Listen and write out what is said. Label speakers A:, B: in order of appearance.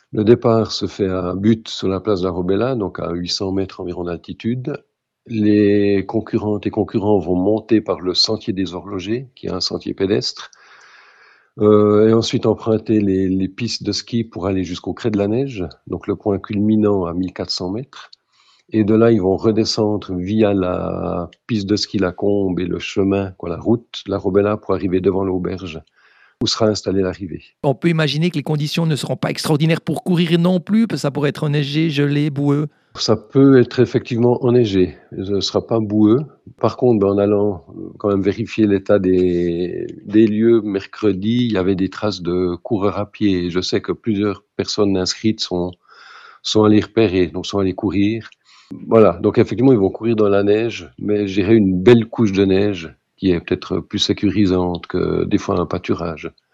A: Le départ se fait à Butte, sur la place de la Robella, donc à 800 mètres environ d'altitude. Les concurrentes et concurrents vont monter par le sentier des Horlogers, qui est un sentier pédestre, et ensuite emprunter les pistes de ski pour aller jusqu'au Crêt de la Neige, donc le point culminant à 1400 mètres. Et de là, ils vont redescendre via la piste de ski La Combe et le chemin, quoi, la route, la Robella, pour arriver devant l'auberge où sera installée l'arrivée.
B: On peut imaginer que les conditions ne seront pas extraordinaires pour courir non plus, parce que ça pourrait être enneigé, gelé, boueux.
A: Ça peut être effectivement enneigé, ce ne sera pas boueux. Par contre, en allant quand même vérifier l'état des lieux mercredi, il y avait des traces de coureurs à pied. Et je sais que plusieurs personnes inscrites sont allées repérer, donc sont allées courir. Voilà, donc effectivement, ils vont courir dans la neige, mais j'irai une belle couche de neige qui est peut-être plus sécurisante que des fois un pâturage.